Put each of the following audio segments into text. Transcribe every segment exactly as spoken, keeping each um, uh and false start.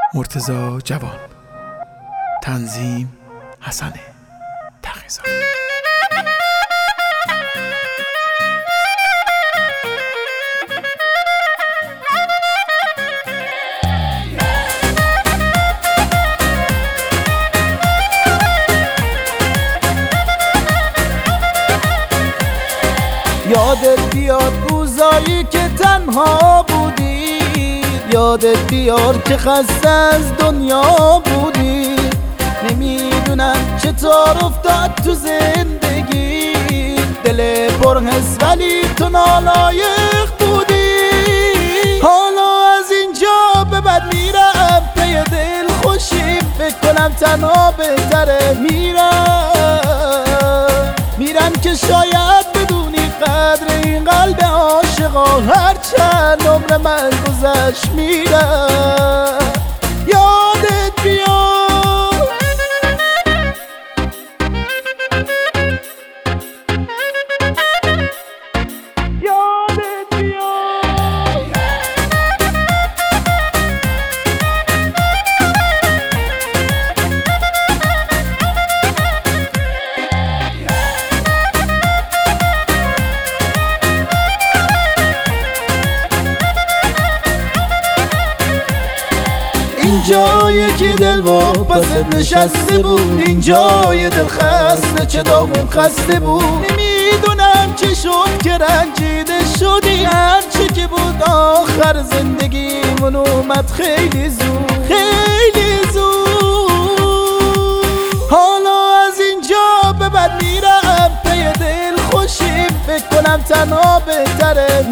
مرتضی جوان. تنظیم حسن تقی‌زاده. یادت بیاد روزایی که تنها بودی، یادت بیاد که خسته از دنیا بودی. نمیدونم چطور افتاد تو زندگی، دل پرحس ولی تو نالایق بودی. حالا از اینجا به بعد میرم پی دل خوشیم، فکر کنم تنها بهتره. میرم میرم که شاید بدونی قدر این قلب عاشقا، هرچند عمر من گذشت. میرم یادت بیاد، یادت بیاد. این جایی که دل واپست نشسته بود، این جای دل خسته چه داغون خسته بود. نمیدونم چه شد که رنجیده شدی، هرچه که بود آخر زندگیمون اومد خیلی زود، خیلی زود. حالا از اینجا به بعد میرم پی دل خوشیم، فکر کنم تنها بهتره.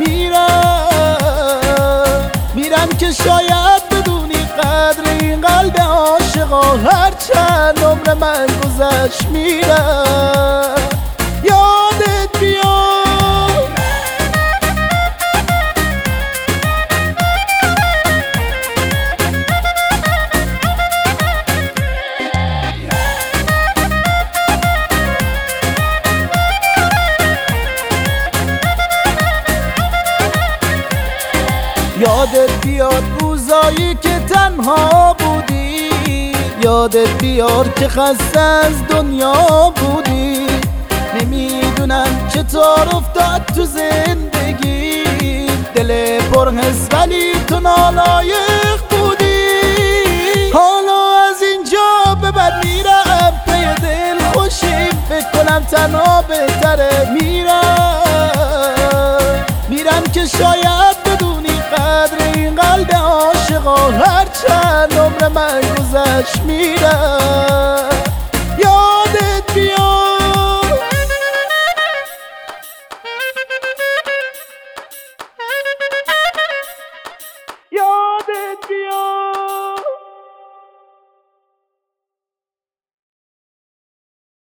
میرم میرم که شاید بدونی قدر این قلب عاشقا، هرچند عمر من گذشت. میرم یادت بیاد، یادت بیاد روزایی که تنها بودی، یادت بیاد که خسته از دنیا بودی. نمیدونم چطور افتاد تو زندگی، دل پرحس ولی تو نالایق بودی. حالا از اینجا به بعد میرم پی دل خوشیم، فکر کنم تنها بهتره. میرم میرم که شاید بدونی قدر این قلب عاشقا، هرچند عمر من گذشت. میرم یادت بیاد، یادت بیاد.